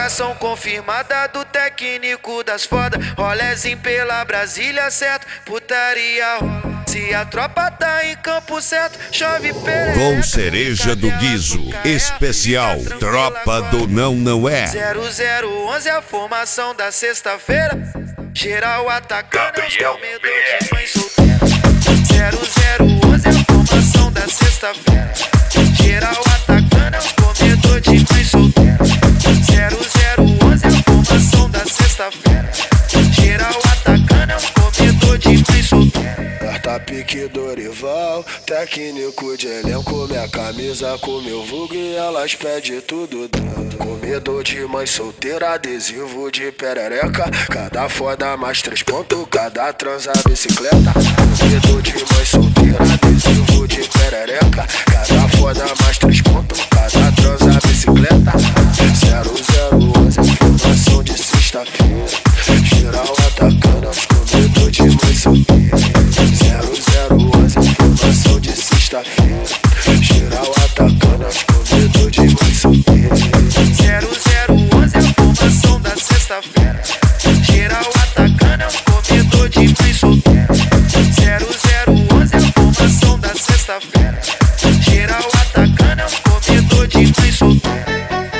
Convocação confirmada do técnico das foda. Rolezinho pela Brasília, certo? Putaria rola. Se a tropa tá em campo certo, chove perereca. Com cereja do Guizo, especial Tropa do Não É. 0011 a formação da sexta-feira. Geral atacando os comedores de mãe solteira. 0011 a formação da sexta-feira. Geral atacando os comedores de mãe solteira. 0011 a formação da sexta-feira. Geral atacando os comedores de mãe solteira. Pique Dorival, técnico de elenco, minha camisa com meu vulgo e elas pedem tudo dando. Comedor de mãe solteira, adesivo de perereca, cada foda mais 3 pontos, cada transa bicicleta. Comedor de mãe solteira, adesivo de perereca, cada foda mais 3 pontos, cada transa bicicleta. 0011, informação de sexta-feira, geral atacando os comedor de mãe solteira. 0011, informação de sexta-feira, geral atacando os comedor de mãe solteira. 0011 a formação da sexta-feira. Geral atacando os comedor de mãe solteira. 0011 a formação da sexta-feira. Geral atacando os comedor de mãe solteira.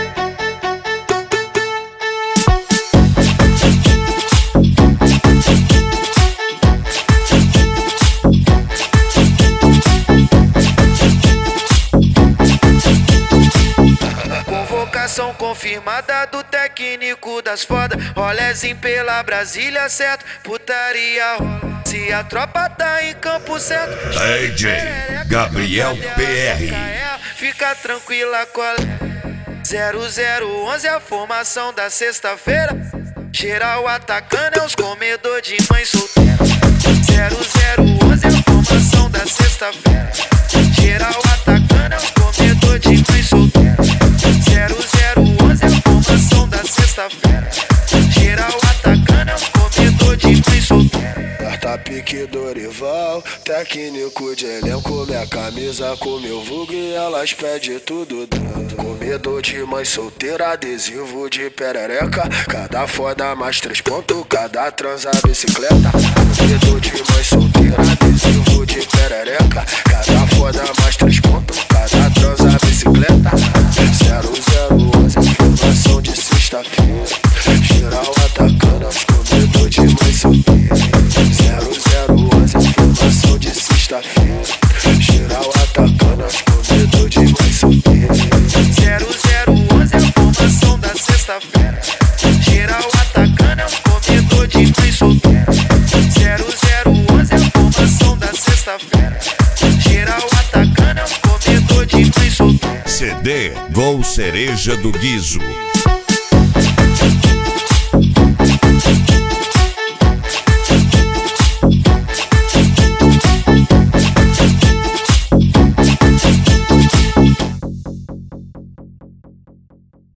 Convocação confirmada do técnico das foda. Rolezinho pela Brasília, certo? Putaria rola. Se a tropa tá em campo certo, DJ Gabriel PR. Fica tranquila, colega. 0011 a formação da sexta-feira. Geral atacando é os comedor de mãe solteira. 0011 a formação da sexta-feira. Geral atacando é os comedor de mãe solteira. 0011 a formação da sexta-feira. Geral atacando é os comedor de mãe solteira. Pique Dorival, técnico de elenco, minha camisa com meu vulgo e elas pedem tudo dando. Comedor de mãe solteira, adesivo de perereca, cada foda mais 3 pontos, cada transa bicicleta. Comedor de mãe solteira, adesivo de perereca, cada foda mais 3 pontos, cada transa bicicleta. 0011, informação de sexta-feira, geral atacando os comedor de mãe solteira. 0011, informação de sexta-feira, geral atacando os comedor de mãe solteira. 0011 a formação da sexta-feira. Geral atacando os comedor de mãe solteira. 0011 a formação da sexta-feira. Geral atacando os comedor de mãe solteira. CD Gol Cereja do Guizo.